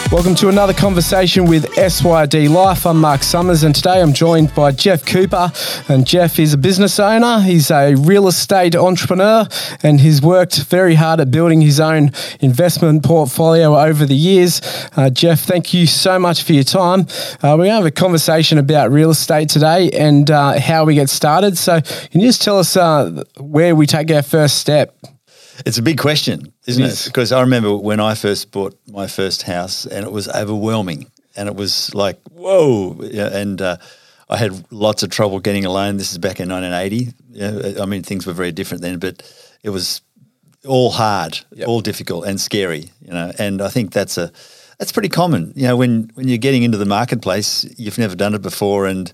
Welcome to another conversation with SYD Life. I'm Mark Summers, and today I'm joined by Jeff Cooper. And Jeff is a business owner. He's a real estate entrepreneur, and he's worked very hard at building his own investment portfolio over the years. Jeff, thank you so much for your time. We're going to have a conversation about real estate today and how we get started. So can you just tell us where we take our first step? It's a big question, isn't it? Because I remember when I first bought my first house and it was overwhelming and it was like, whoa. And I had lots of trouble getting a loan. This is back in 1980. I mean, things were very different then, but it was all hard, all difficult and scary, and I think that's pretty common. When you're getting into the marketplace, you've never done it before, and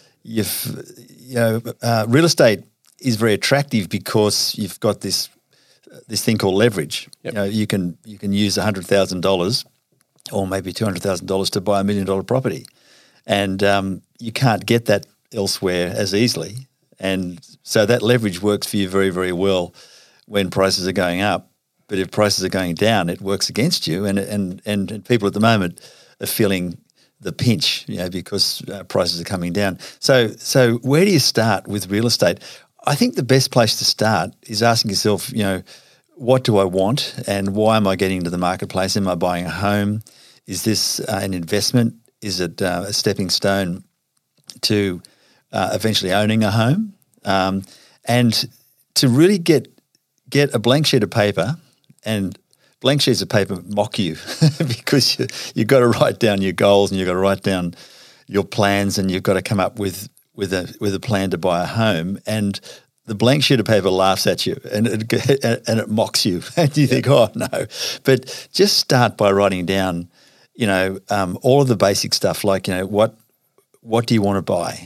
real estate is very attractive because you've got this thing called leverage. You can use $100,000 or maybe $200,000 to buy $1 million property, and you can't get that elsewhere as easily. And so that leverage works for you very, very well when prices are going up. But if prices are going down, it works against you. And people at the moment are feeling the pinch, because prices are coming down. So where do you start with real estate? I think the best place to start is asking yourself, what do I want and why am I getting into the marketplace? Am I buying a home? Is this an investment? Is it a stepping stone to eventually owning a home? And to really get a blank sheet of paper, and blank sheets of paper mock you because you've got to write down your goals and you've got to write down your plans and you've got to come up with a plan to buy a home, and the blank sheet of paper laughs at you and it mocks you, and you think, oh no. But just start by writing down, all of the basic stuff, like what do you want to buy?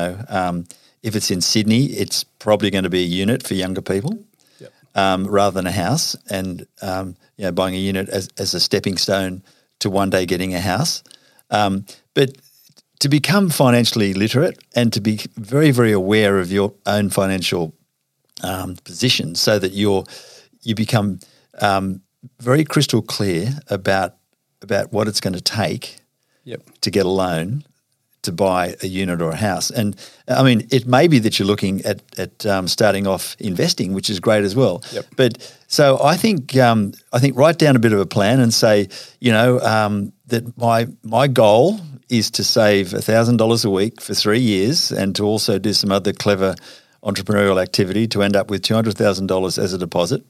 If it's in Sydney, it's probably going to be a unit for younger people, rather than a house, and buying a unit as a stepping stone to one day getting a house, but to become financially literate and to be very, very aware of your own financial position, so that you become very crystal clear about what it's going to take to get a loan to buy a unit or a house. And I mean, it may be that you're looking at starting off investing, which is great as well. But so I think write down a bit of a plan and say, that my goal is to save $1,000 a week for 3 years, and to also do some other clever entrepreneurial activity to end up with $200,000 as a deposit.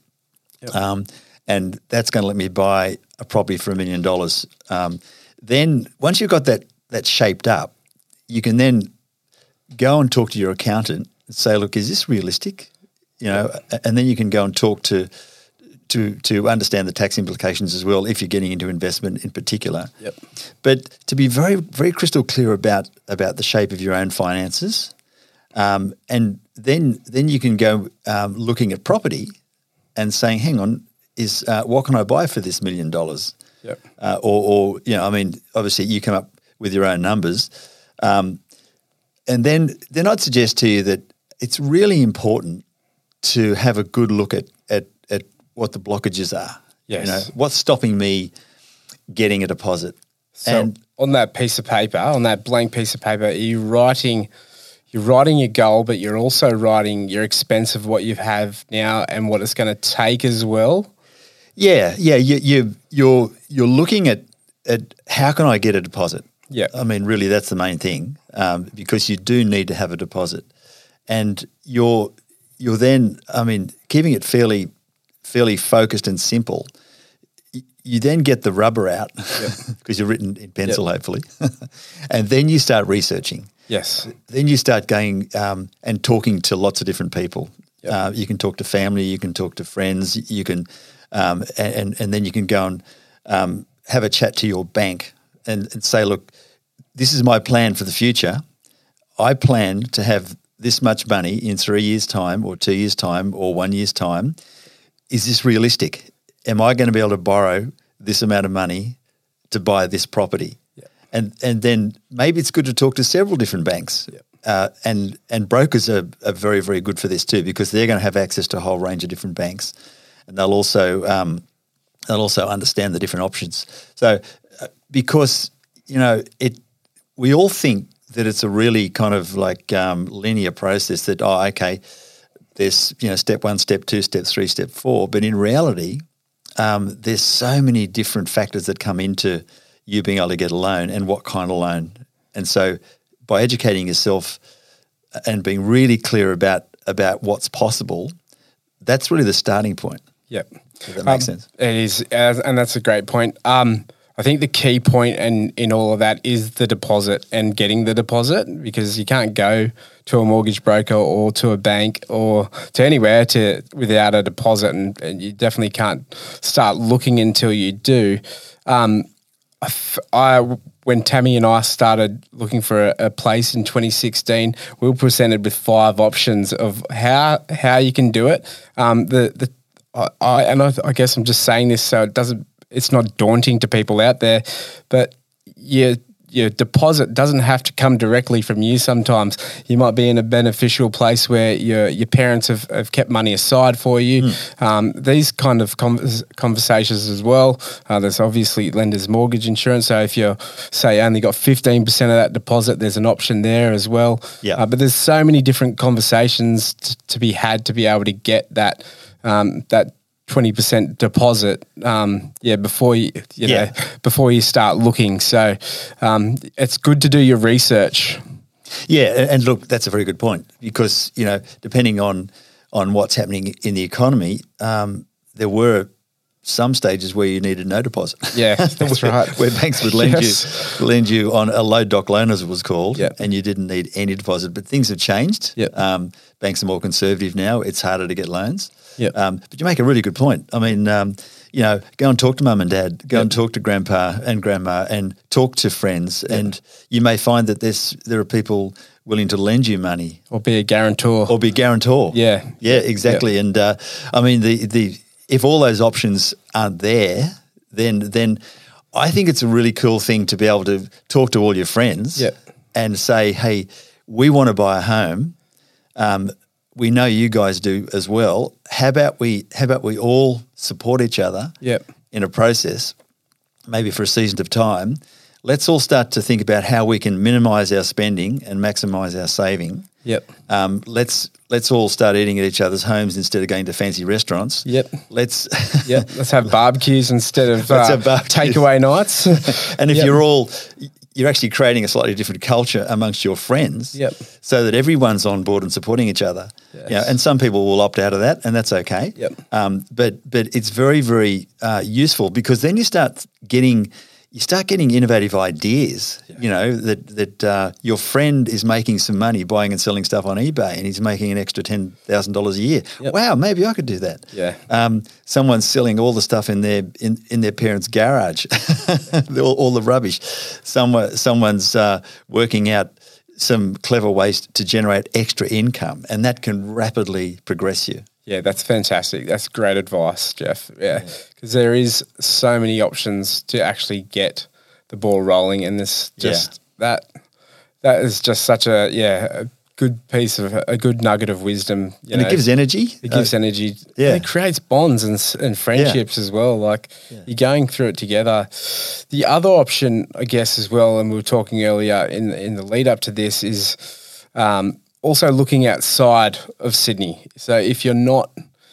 And that's going to let me buy a property for $1 million. Then once you've got that shaped up, you can then go and talk to your accountant and say, look, is this realistic? And then you can go and talk to understand the tax implications as well, if you're getting into investment in particular. But to be very, very crystal clear about the shape of your own finances, and then you can go looking at property and saying, hang on, what can I buy for this $1 million? Obviously you come up with your own numbers, and then I'd suggest to you that it's really important to have a good look at what the blockages are. What's stopping me getting a deposit? So and on that piece of paper, on that blank piece of paper, you're writing your goal, but you're also writing your expense of what you have now and what it's going to take as well. You're looking at how can I get a deposit? I mean, really, that's the main thing, because you do need to have a deposit, and you're then, keeping it fairly focused and simple. You then get the rubber out because you're written in pencil, hopefully, and then you start researching. Then you start going and talking to lots of different people. You can talk to family, you can talk to friends, you can, and then you can go and have a chat to your bank and say, look, this is my plan for the future. I plan to have this much money in 3 years' time or 2 years' time or 1 year's time. Is this realistic? Am I going to be able to borrow this amount of money to buy this property? And then maybe it's good to talk to several different banks. And brokers are very, very good for this too, because they're going to have access to a whole range of different banks, and they'll also understand the different options. So because, we all think that it's a really kind of like linear process that, okay, there's, step 1, step 2, step 3, step 4. But in reality, there's so many different factors that come into you being able to get a loan and what kind of loan. And so by educating yourself and being really clear about what's possible, that's really the starting point. Yep. If that makes sense. It is, and that's a great point. I think the key point in all of that is the deposit and getting the deposit, because you can't go to a mortgage broker or to a bank or to anywhere without a deposit, and you definitely can't start looking until you do. When Tammy and I started looking for a place in 2016, we were presented with 5 options of how you can do it. I guess I'm just saying this so it's not daunting to people out there, but your deposit doesn't have to come directly from you sometimes. You might be in a beneficial place where your parents have kept money aside for you. These kind of conversations as well. There's obviously lender's mortgage insurance. So if you're, say, only got 15% of that deposit, there's an option there as well. Yeah. But there's so many different conversations to be had to be able to get that 20% deposit, before you start looking. So it's good to do your research. Yeah, and look, that's a very good point, because depending on what's happening in the economy, there were some stages where you needed no deposit. Yeah, that's right. Where banks would lend you on a low doc loan, as it was called, yep. and you didn't need any deposit. But things have changed. Yep. Banks are more conservative now. It's harder to get loans. Yep. But you make a really good point. I mean, go and talk to mum and dad, go and talk to grandpa and grandma, and talk to friends, and you may find that there are people willing to lend you money. Or be a guarantor. Yeah. Yeah, exactly. Yep. And I mean, if all those options aren't there, then I think it's a really cool thing to be able to talk to all your friends and say, hey, we want to buy a home. We know you guys do as well. How about we all support each other in a process, maybe for a season of time. Let's all start to think about how we can minimise our spending and maximise our saving. Yep. Let's all start eating at each other's homes instead of going to fancy restaurants. Yep. Let's have barbecues instead of takeaway nights. And if you're actually creating a slightly different culture amongst your friends, so that everyone's on board and supporting each other. Yes. And some people will opt out of that, and that's okay. Yep. But it's very, very useful, because then you start getting innovative ideas. That your friend is making some money buying and selling stuff on eBay, and he's making an extra $10,000 a year. Yep. Wow, maybe I could do that. Yeah. Someone's selling all the stuff in their parents' garage, all the rubbish. Someone's working out some clever ways to generate extra income, and that can rapidly progress you. Yeah, that's fantastic. That's great advice, Jeff. Yeah, because there is so many options to actually get the ball rolling, and this that is just such a good piece of a good nugget of wisdom. And it gives energy. It gives energy. Yeah, and it creates bonds and friendships as well. Like you're going through it together. The other option, I guess, as well, and we were talking earlier in the lead up to this, is also looking outside of Sydney. So if you're not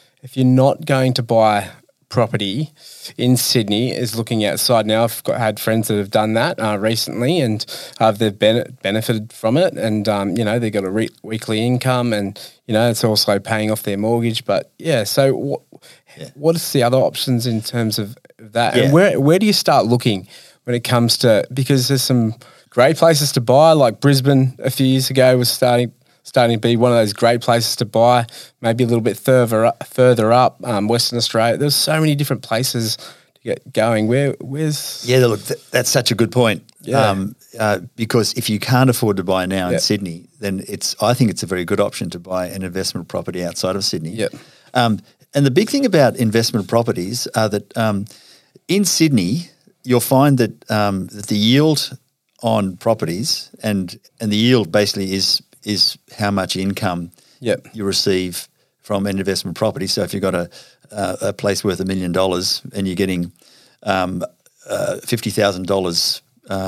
going to buy property in Sydney, is looking outside. Now I've had friends that have done that recently, and they've benefited from it, and they've got a weekly income, and it's also paying off their mortgage. But so what is the other options in terms of that? And where do you start looking when it comes to, because there's some great places to buy, like Brisbane a few years ago was starting to be one of those great places to buy, maybe a little bit further up, Western Australia. There's so many different places to get going. Where's... Yeah, look, that's such a good point. Yeah. Because if you can't afford to buy now in Sydney, then I think it's a very good option to buy an investment property outside of Sydney. Yep. And the big thing about investment properties are that in Sydney, you'll find that the yield on properties, and the yield basically is how much income you receive from an investment property. So if you've got a place worth $1 million and you're getting $50,000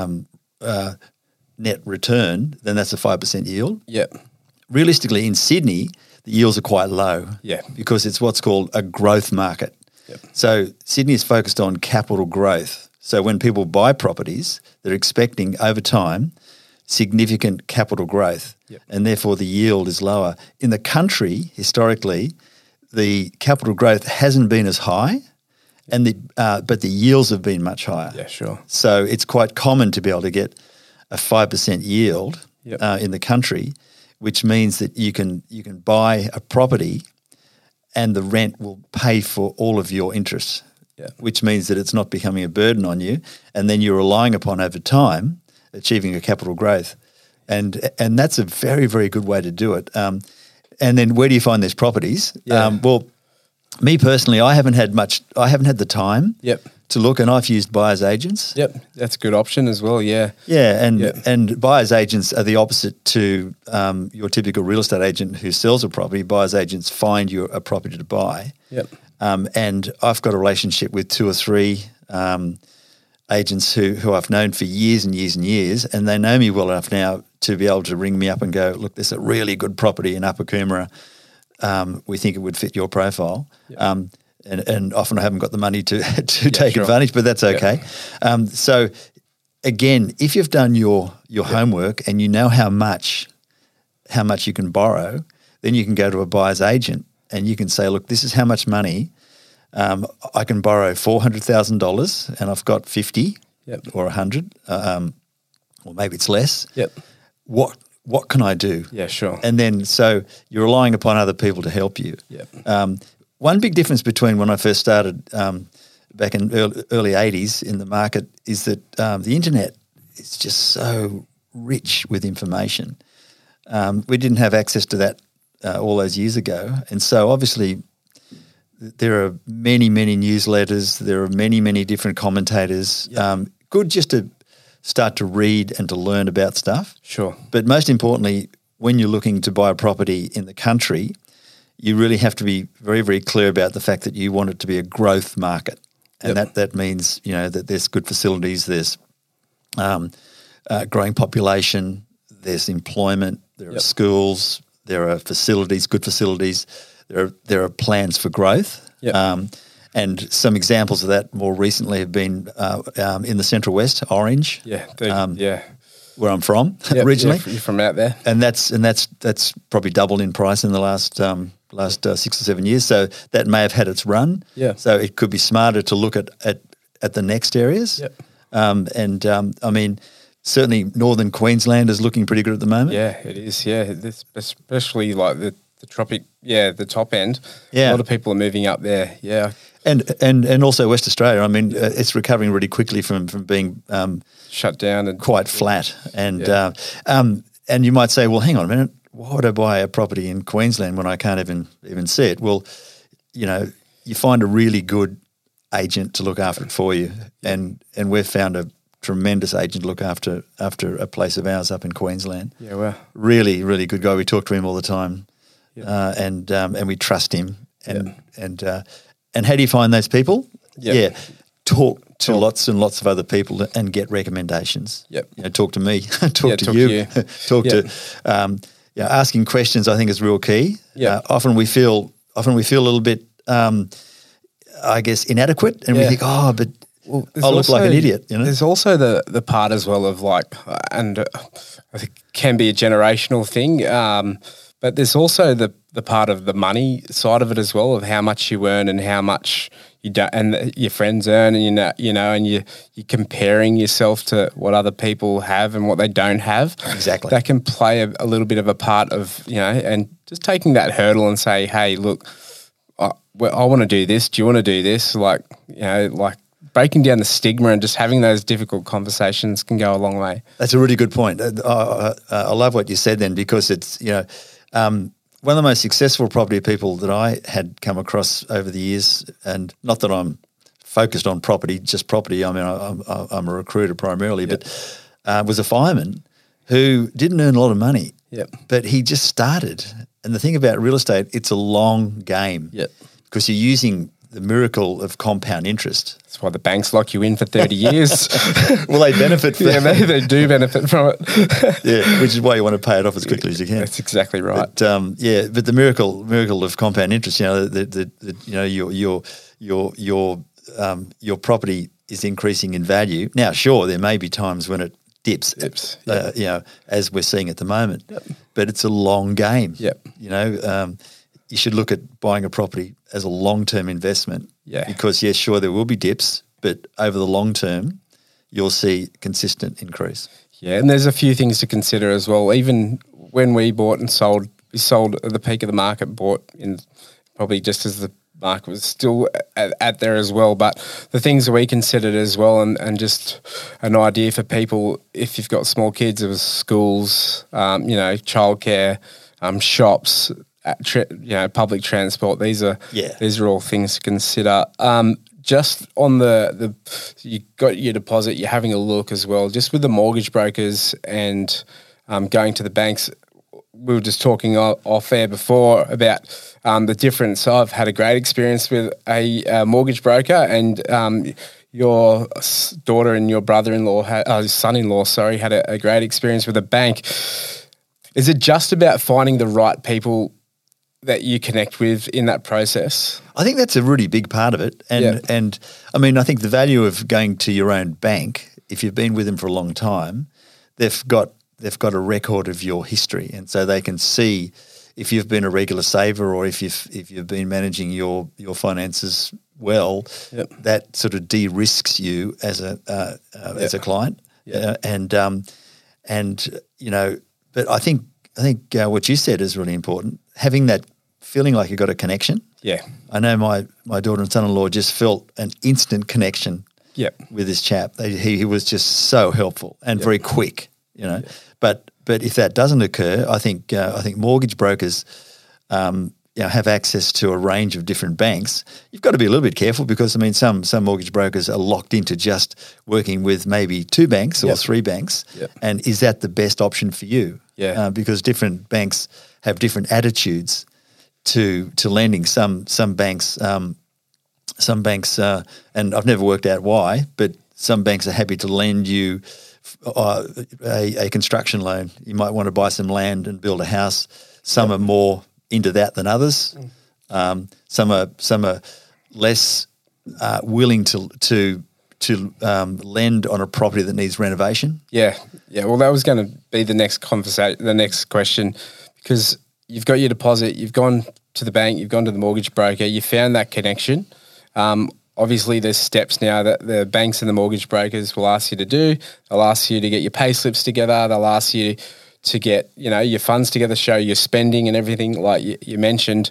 net return, then that's a 5% yield. Yep. Realistically, in Sydney, the yields are quite low. Yeah. Because it's what's called a growth market. Yep. So Sydney is focused on capital growth. So when people buy properties, they're expecting over time significant capital growth, Yep. and therefore the yield is lower. In the country, historically, the capital growth hasn't been as high, and but the yields have been much higher. Yeah, sure. So it's quite common to be able to get a 5% yield Yep. in the country, which means that you can buy a property and the rent will pay for all of your interest, Yeah. which means that it's not becoming a burden on you, and then you're relying upon over time achieving a capital growth. And that's a very, very good way to do it. And then where do you find these properties? Yeah. Well, me personally, I haven't had the time Yep. to look, and I've used buyer's agents. Yep. That's a good option as well. Yeah. Yeah, Yep. and buyer's agents are the opposite to your typical real estate agent who sells a property. Buyer's agents find you a property to buy. Yep. And I've got a relationship with 2 or 3 agents who I've known for years and years and years, and they know me well enough now to be able to ring me up and go, look, there's a really good property in Upper Coomera. We think it would fit your profile. Yep. And often I haven't got the money to take sure. advantage, but that's okay. So again, if you've done your homework and you know how much you can borrow, then you can go to a buyer's agent and you can say, look, this is how much money I can borrow $400,000 and I've got 50 Yep. or 100, or maybe it's less. Yep. What can I do? Yeah, sure. And then so you're relying upon other people to help you. Yep. One big difference between when I first started back in early 80s in the market is that the internet is just so rich with information. We didn't have access to that all those years ago. And so obviously there are many, many newsletters. There are many, many different commentators. Yep. Good just to start to read and to learn about stuff. Sure. But most importantly, when you're looking to buy a property in the country, you really have to be very, very clear about the fact that you want it to be a growth market. And Yep. that means, that there's good facilities, there's growing population, there's employment, there are Yep. schools, there are facilities, good facilities, there are plans for growth. Yep. And some examples of that more recently have been in the Central West, Orange, Yeah. yeah, where I'm from Yep. originally. Yeah, you're from out there. And that's probably doubled in price in the last 6 or 7 years. So that may have had its run. Yeah. So it could be smarter to look at the next areas. Yep. I mean, certainly Northern Queensland is looking pretty good at the moment. Yeah, it is. Yeah, especially like the tropic. Yeah, the top end. Yeah. A lot of people are moving up there. Yeah. And also West Australia. I mean, it's recovering really quickly from being Shut down and quite flat. And Yeah. and you might say, well, hang on a minute, why would I buy a property in Queensland when I can't even see it? Well, you find a really good agent to look after it for you, and we've found a tremendous agent to look after a place of ours up in Queensland. Yeah, well, Really, really good guy. We talk to him all the time, Yeah. and we trust him. And how do you find those people? Yeah. Talk to lots and lots of other people and get recommendations. Yep. Talk to me, talk to talk you, to you. talk Yep. to. Asking questions, I think, is real key. Yep. Often we feel a little bit, I guess, inadequate, and we Yeah. think, but well, I look like an idiot. There's also the part as well of like, and I think it can be a generational thing, but there's also the part of the money side of it as well, of how much you earn and how much you don't, and your friends earn, and and you're comparing yourself to what other people have and what they don't have. Exactly. That can play a little bit of a part of, and just taking that hurdle and say, hey, look, I want to do this. Do you want to do this? Like breaking down the stigma and just having those difficult conversations can go a long way. That's a really good point. I love what you said then, because it's, one of the most successful property people that I had come across over the years, and not that I'm focused on property, just property. I mean, I'm a recruiter primarily, but was a fireman who didn't earn a lot of money, but he just started. And the thing about real estate, it's a long game, Yep. because you're using the miracle of compound interest. That's why the banks lock you in for 30 years. Well, they benefit from they do benefit from it. Yeah, which is why you want to pay it off as quickly as you can. That's exactly right. But, but the miracle of compound interest, your property is increasing in value. Now, sure, there may be times when it dips, as we're seeing at the moment. Yep. But it's a long game. Yep. You should look at buying a property as a long-term investment. Yeah. Because, yes, sure, there will be dips, but over the long term, you'll see consistent increase. Yeah, and there's a few things to consider as well. Even when we bought and sold, we sold at the peak of the market, bought in probably just as the market was still at there as well. But the things that we considered as well, and just an idea for people, if you've got small kids, it was schools, childcare, shops, public transport. These are all things to consider. Just on the you got your deposit, you're having a look as well, just with the mortgage brokers and going to the banks. We were just talking off air before about the difference. I've had a great experience with a mortgage broker, and your daughter and your son-in-law, had a great experience with a bank. Is it just about finding the right people that you connect with in that process? I think that's a really big part of it. And I mean, I think the value of going to your own bank, if you've been with them for a long time, they've got a record of your history, and so they can see if you've been a regular saver or if you've been managing your finances well. Yep. That sort of de-risks you as a client. Yep. But I think what you said is really important. Having that feeling like you've got a connection. Yeah. I know my daughter and son-in-law just felt an instant connection. Yep. With this chap. He was just so helpful and very quick. Yep. But if that doesn't occur, I think mortgage brokers have access to a range of different banks. You've got to be a little bit careful because, I mean, some mortgage brokers are locked into just working with maybe 2 banks or 3 banks. Yep. And is that the best option for you? Yeah. Because different banks have different attitudes to lending. Some banks, and I've never worked out why, but some banks are happy to lend you a construction loan. You might want to buy some land and build a house. Some are more into that than others. Some are less willing to lend on a property that needs renovation. Yeah. Well, that was going to be the next question, because you've got your deposit, you've gone to the bank, you've gone to the mortgage broker, you found that connection. Obviously, there's steps now that the banks and the mortgage brokers will ask you to do. They'll ask you to get your pay slips together. They'll ask you to get your funds together, show your spending and everything, like you mentioned.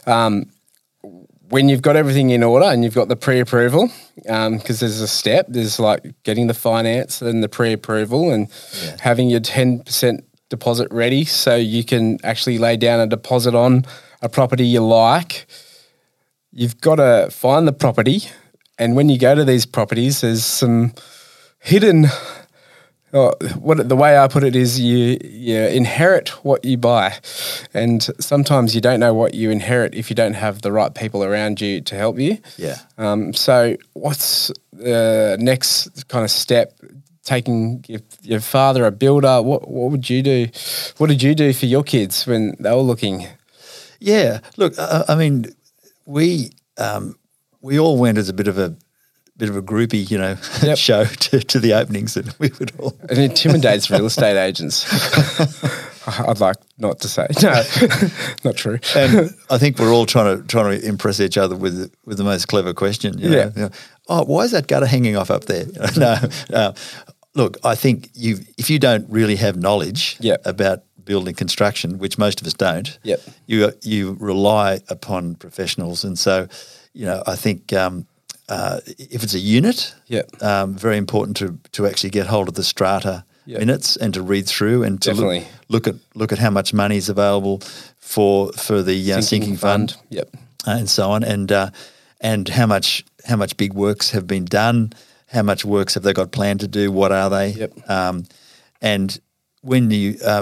When you've got everything in order and you've got the pre-approval, because there's a step, there's like getting the finance and the pre-approval and having your 10% deposit ready so you can actually lay down a deposit on a property you like. You've got to find the property, and when you go to these properties, there's some hidden. The way I put it is, you inherit what you buy, and sometimes you don't know what you inherit if you don't have the right people around you to help you. Yeah. So, what's the next kind of step? Taking your father a builder. What would you do? What did you do for your kids when they were looking? Yeah. Look, I mean, we all went as a bit of a groupie, show to the openings, and we would all. It intimidates real estate agents. I'd like not to say no, not true. And I think we're all trying to impress each other with the most clever question. You know? Oh, why is that gutter hanging off up there? No. Look, I think if you don't really have knowledge about building construction, which most of us don't, you rely upon professionals. And so, I think if it's a unit, very important to actually get hold of the strata minutes and to read through and to look at how much money is available for the sinking fund, and so on, and how much big works have been done, how much works have they got planned to do, what are they, and when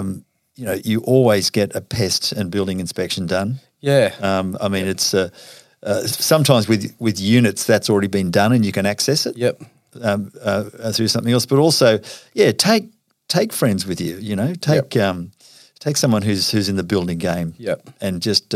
you always get a pest and building inspection done. Yeah. I mean, it's sometimes with units that's already been done and you can access it. Yep. Through something else, but also, take friends with you. You know, take someone who's in the building game. Yep. And just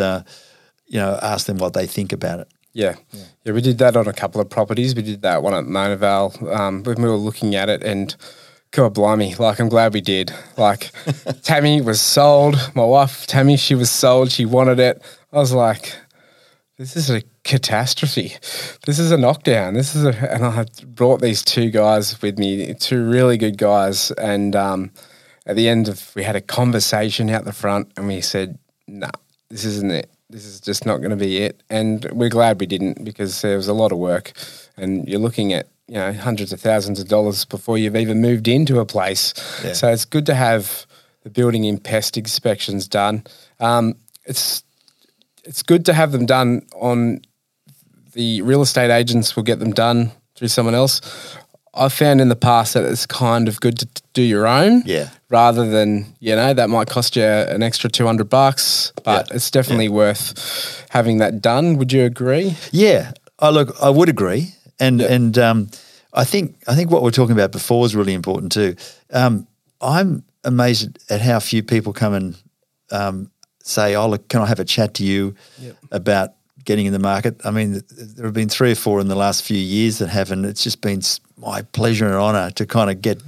ask them what they think about it. Yeah. We did that on a couple of properties. We did that one at Mona Vale when we were looking at it, and God blimey, like I'm glad we did. Like Tammy was sold. My wife Tammy, she was sold. She wanted it. I was like, this is a catastrophe. This is a knockdown. And I brought these two guys with me, two really good guys, and at the end we had a conversation out the front, and we said, "No, this isn't it. This is just not going to be it." And we're glad we didn't, because there was a lot of work, and you're looking at hundreds of thousands of dollars before you've even moved into a place. Yeah. So it's good to have the building and pest inspections done. It's good to have them done on the real estate agents will get them done through someone else. I've found in the past that it's kind of good to do your own, rather than, that might cost you an extra $200, but it's definitely worth having that done. Would you agree? Yeah, I would agree, and I think what we're talking about before is really important too. I'm amazed at how few people come and say, "Oh, look, can I have a chat to you about getting in the market?" I mean, there have been 3 or 4 in the last few years that haven't. It's just been my pleasure and honour to kind of get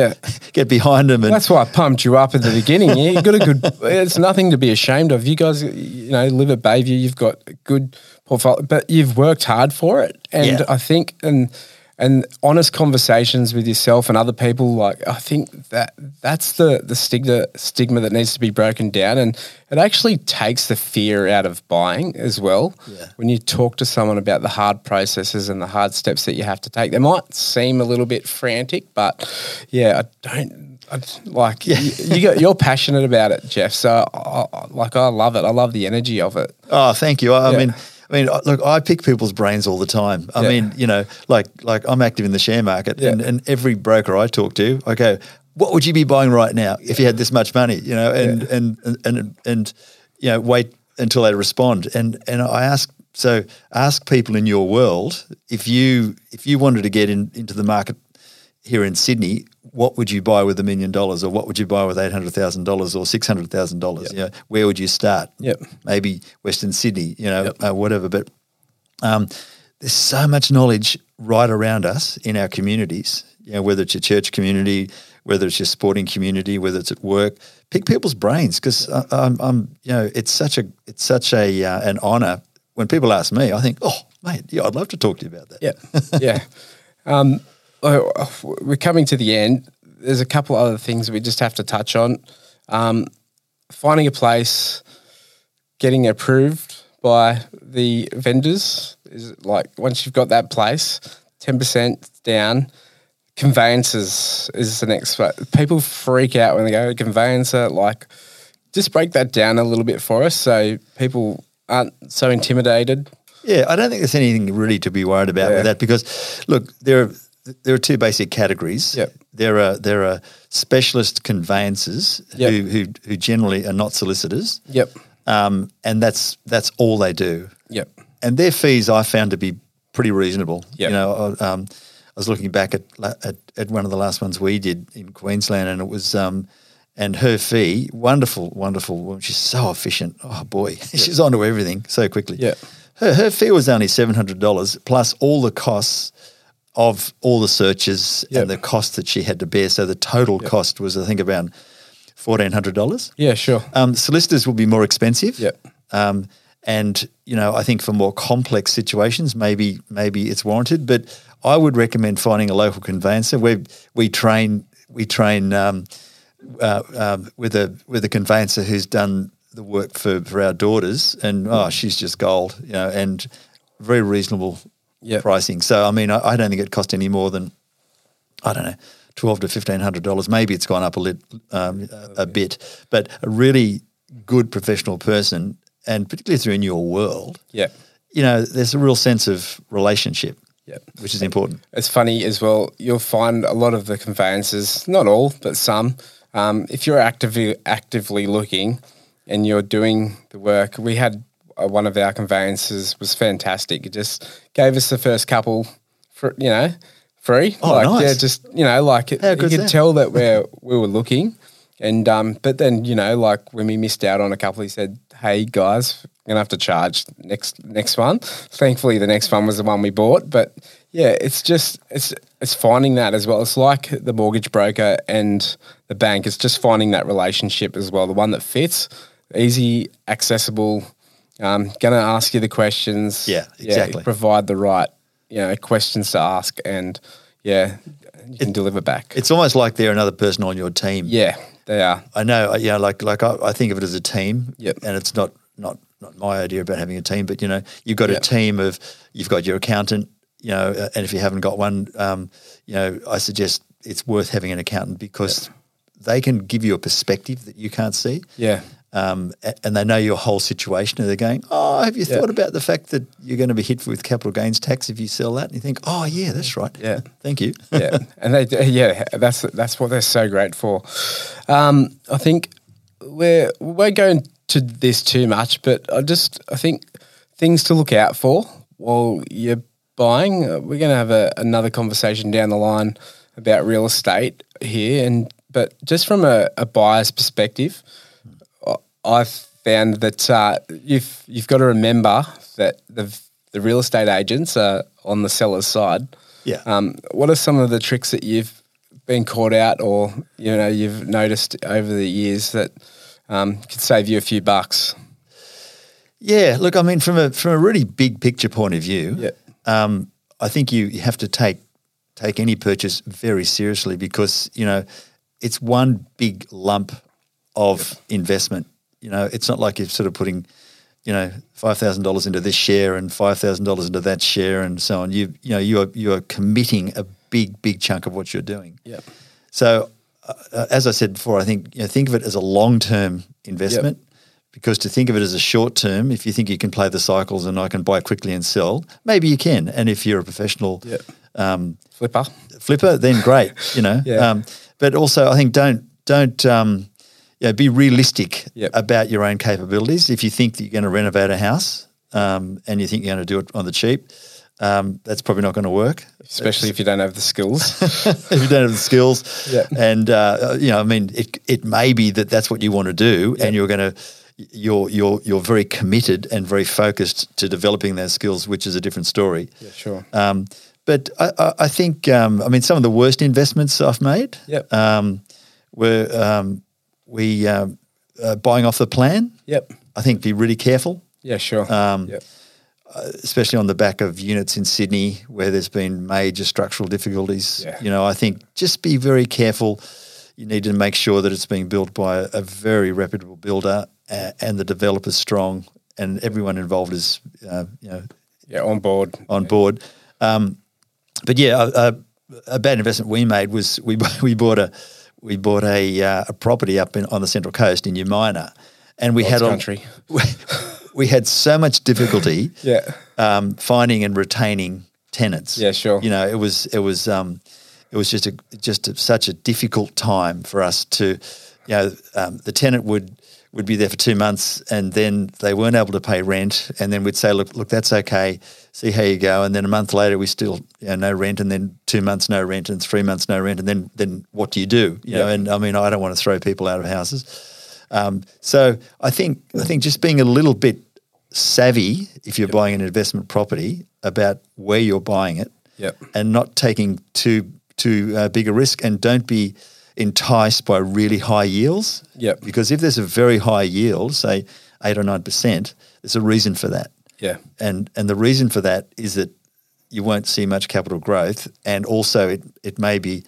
behind them. And that's why I pumped you up at the beginning. Yeah, you've got a good. It's nothing to be ashamed of. You guys, live at Bayview. You've got a good portfolio, but you've worked hard for it. And I think and honest conversations with yourself and other people, like I think that's the stigma that needs to be broken down, and it actually takes the fear out of buying as well. Yeah. When you talk to someone about the hard processes and the hard steps that you have to take, they might seem a little bit frantic, but you're passionate about it, Jeff. So I love it. I love the energy of it. Oh, thank you. I mean, look, I pick people's brains all the time. I mean, like I'm active in the share market, and every broker I talk to, I go, "What would you be buying right now if you had this much money?" And wait until they respond. And I ask people in your world, if you wanted to get into the market here in Sydney, what would you buy with $1 million, or what would you buy with $800,000 or $600,000? Yep. Where would you start? Yep. Maybe Western Sydney, whatever. But there's so much knowledge right around us in our communities. Whether it's your church community, whether it's your sporting community, whether it's at work, pick people's brains, because it's such an honour. When people ask me, I think, "Oh, mate, I'd love to talk to you about that." Yeah. We're coming to the end. There's a couple of other things we just have to touch on. Finding a place, getting approved by the vendors is like, once you've got that place, 10% down. Conveyances is the next. People freak out when they go conveyancer. Like, just break that down a little bit for us so people aren't so intimidated. Yeah, I don't think there's anything really to be worried about with that, because look, there are 2 basic categories. Yep. There are specialist conveyancers who generally are not solicitors. Yep. And that's all they do. Yep. And their fees I found to be pretty reasonable. Yep. I was looking back at one of the last ones we did in Queensland, and it was and her fee, wonderful. She's so efficient. Oh boy, she's onto everything so quickly. Yeah. Her fee was only $700 plus all the costs of all the searches and the cost that she had to bear. So the total cost was, I think, around $1,400. Yeah, sure. Solicitors will be more expensive. Yeah. And I think for more complex situations, maybe it's warranted. But I would recommend finding a local conveyancer. We train with a conveyancer who's done the work for our daughters, and she's just gold, and very reasonable pricing. So I mean, I don't think it cost any more than, I don't know, $1,200 to $1,500. Maybe it's gone up a bit, but a really good professional person, and particularly if they're in your world, there's a real sense of relationship. Yep. Which is important. It's funny as well, you'll find a lot of the conveyancers, not all, but some, if you're actively looking and you're doing the work, we had one of our conveyances was fantastic. It just gave us the first couple, free. Oh, nice. Yeah, just you could tell that we were looking, and but then when we missed out on a couple, he said, "Hey guys, we're gonna have to charge next one." Thankfully, the next one was the one we bought, but yeah, it's finding that as well. It's like the mortgage broker and the bank. It's just finding that relationship as well, the one that fits, easy, accessible. Going to ask you the questions. Yeah, exactly. Provide the right, questions to ask, and you can deliver back. It's almost like they're another person on your team. Yeah, they are. I know. I think of it as a team. Yep. And it's not my idea about having a team, but you've got a team of, you've got your accountant, and if you haven't got one, I suggest it's worth having an accountant because they can give you a perspective that you can't see. Yeah. And they know your whole situation, and they're going, "Oh, have you thought about the fact that you're going to be hit with capital gains tax if you sell that?" And you think, "Oh, yeah, that's right. Yeah, thank you." Yeah, and that's what they're so great for. I think we won't go into this too much, but I think things to look out for while you're buying. We're going to have another conversation down the line about real estate here, but just from a buyer's perspective, I've found that you've got to remember that the real estate agents are on the seller's side. Yeah. What are some of the tricks that you've been caught out, or you've noticed over the years that could save you a few bucks? Yeah. Look, I mean, from a really big picture point of view, I think you have to take any purchase very seriously because it's one big lump of investment. It's not like you're sort of putting, $5,000 into this share and $5,000 into that share and so on. You are committing a big chunk of what you're doing. Yeah. So, as I said before, I think think of it as a long-term investment, because to think of it as a short-term, if you think you can play the cycles and I can buy quickly and sell, maybe you can. And if you're a professional flipper, then great. But also, I think don't. Be realistic about your own capabilities. If you think that you're going to renovate a house and you think you're going to do it on the cheap, that's probably not going to work. Especially if you don't have the skills. If you don't have the skills. Yeah. And, it may be that that's what you want to do and you're very committed and very focused to developing those skills, which is a different story. Yeah, sure. But I think, some of the worst investments I've made were we buying off the plan. Yep. I think be really careful. Yeah, sure. Especially on the back of units in Sydney where there's been major structural difficulties. Yeah. I think just be very careful. You need to make sure that it's being built by a very reputable builder and the developer's strong and everyone involved is, on board. On board. But a bad investment we made was we bought a property up on the Central Coast in Umina, and we we had so much difficulty finding and retaining tenants. Yeah, sure. It was just such a difficult time for us to, the tenant would be there for 2 months and then they weren't able to pay rent, and then we'd say, look, that's okay, see how you go, and then a month later we still no rent, and then 2 months no rent, and 3 months no rent, and then what do you do? And I mean, I don't want to throw people out of houses. So I think just being a little bit savvy if you're buying an investment property about where you're buying it, and not taking too big a risk, and don't be enticed by really high yields. Because if there's a very high yield, say 8 or 9%, there's a reason for that. Yeah. And the reason for that is that you won't see much capital growth, and also it may be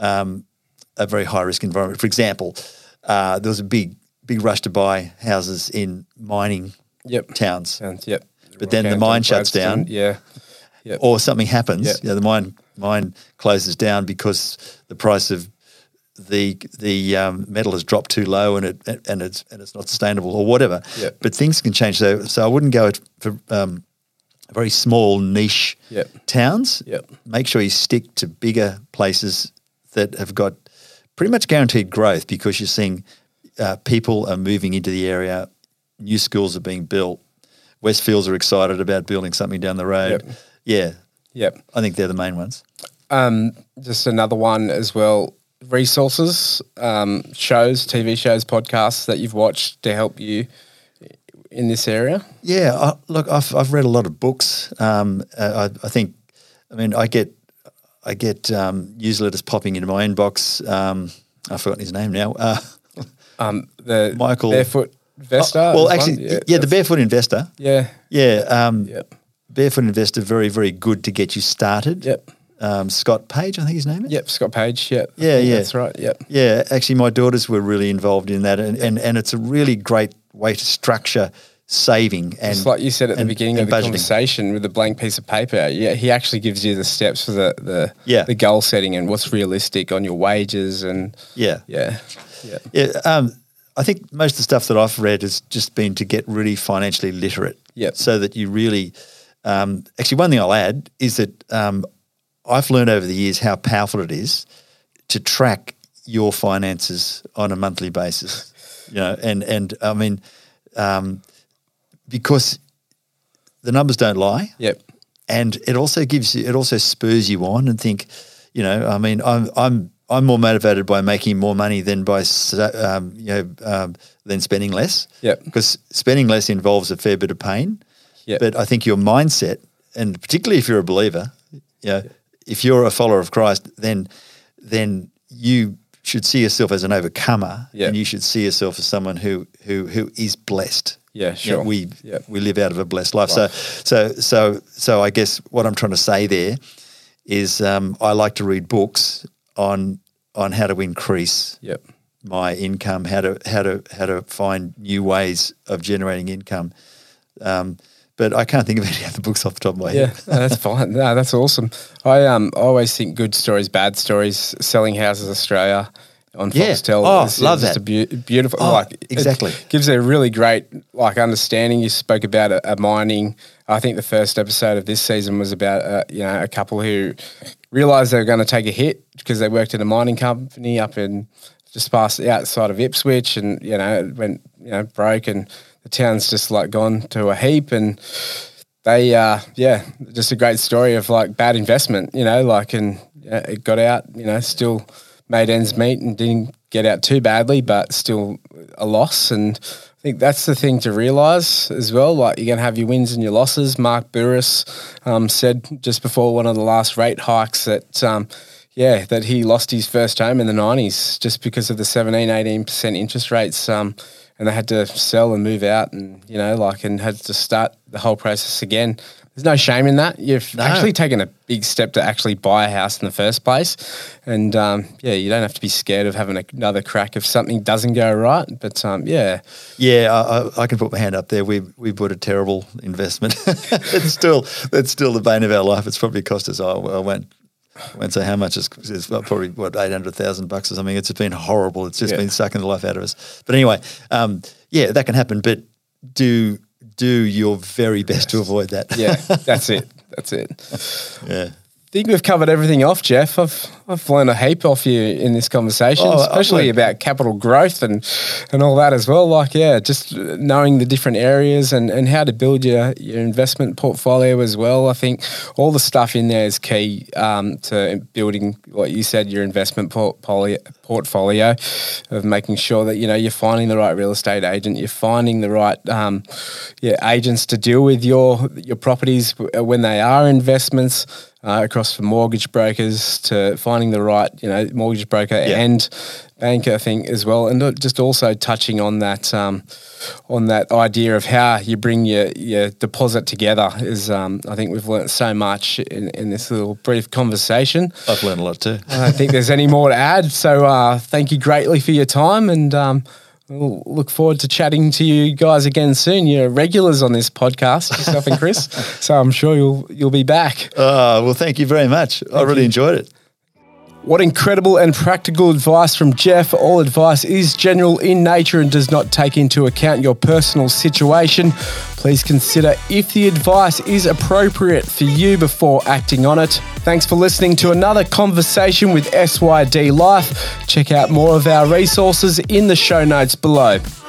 a very high risk environment. For example, there was a big rush to buy houses in mining towns. But then the mine shuts down. Or something happens. The mine closes down because the price of the metal has dropped too low and it's not sustainable or whatever. But things can change. So I wouldn't go for very small niche towns. Make sure you stick to bigger places that have got pretty much guaranteed growth, because you're seeing people are moving into the area, new schools are being built, Westfields are excited about building something down the road. Yep. Yeah. Yep. I think they're the main ones. Just another one as well, resources, shows, TV shows, podcasts that you've watched to help you in this area? Yeah, look, I've read a lot of books. I think, I mean, I get newsletters popping into my inbox. I've forgotten his name now. The Michael Barefoot Investor. The Barefoot Investor. Yeah. Yeah. Yep. Barefoot Investor, very, very good to get you started. Yep. Scott Page, I think his name is. Yep, Scott Page. Yep. Yeah, yeah. That's right. Yep. Yeah, actually, my daughters were really involved in that, and it's a really great way to structure saving. And it's like you said at the beginning of the budgeting. Conversation with a blank piece of paper. Yeah, he actually gives you the steps for the goal setting and what's realistic on your wages and yeah. I think most of the stuff that I've read has just been to get really financially literate. Yep. So that you really actually, one thing I'll add is that I've learned over the years how powerful it is to track your finances on a monthly basis. And I mean, because the numbers don't lie. Yep. And it also spurs you on and think, I mean, I'm more motivated by making more money than by than spending less. Yep. Because spending less involves a fair bit of pain. Yep. But I think your mindset, and particularly if you're a believer, if you're a follower of Christ, then you should see yourself as an overcomer, Yep. and you should see yourself as someone who is blessed. Yeah, sure. We live out of a blessed life. Right. So I guess what I'm trying to say there is I like to read books on how to increase my income, how to find new ways of generating income. But I can't think of any other books off the top of my head. Yeah, no, that's fine. No, that's awesome. I always think good stories, bad stories. Selling Houses Australia on Foxtel. Love that. Just a beautiful. Exactly. It gives a really great understanding. You spoke about a mining. I think the first episode of this season was about a couple who realised they were going to take a hit because they worked in a mining company up in just past outside of Ipswich, and it went broke, and the town's just gone to a heap, and they just a great story of bad investment, and it got out, still made ends meet and didn't get out too badly, but still a loss. And I think that's the thing to realise as well. You're going to have your wins and your losses. Mark Burris said just before one of the last rate hikes that that he lost his first home in the 90s just because of the 17-18% interest rates, and they had to sell and move out, and and had to start the whole process again. There's no shame in that. You've actually taken a big step to actually buy a house in the first place, and you don't have to be scared of having another crack if something doesn't go right. But I can put my hand up there. We bought a terrible investment. It's still the bane of our life. It's probably cost us. I won't say how much. It's probably $800,000 or something. It's been horrible. It's just been sucking the life out of us. But anyway, that can happen. But do your very best to avoid that. Yeah, that's it. Yeah. I think we've covered everything off, Jeff. I've learned a heap off you in this conversation, especially about capital growth and all that as well. Just knowing the different areas and how to build your investment portfolio as well. I think all the stuff in there is key to building, like you said, your investment portfolio, of making sure that you're finding the right real estate agent, you're finding the right agents to deal with your properties when they are investments. Across from mortgage brokers to finding the right, mortgage broker and banker, I think, as well, and just also touching on that idea of how you bring your deposit together is. I think we've learnt so much in this little brief conversation. I've learned a lot too. I don't think there's any more to add. So thank you greatly for your time, and we'll look forward to chatting to you guys again soon. You're regulars on this podcast, yourself and Chris, so I'm sure you'll be back. Well, thank you very much. I really enjoyed it. What incredible and practical advice from Jeff. All advice is general in nature and does not take into account your personal situation. Please consider if the advice is appropriate for you before acting on it. Thanks for listening to another conversation with SYD Life. Check out more of our resources in the show notes below.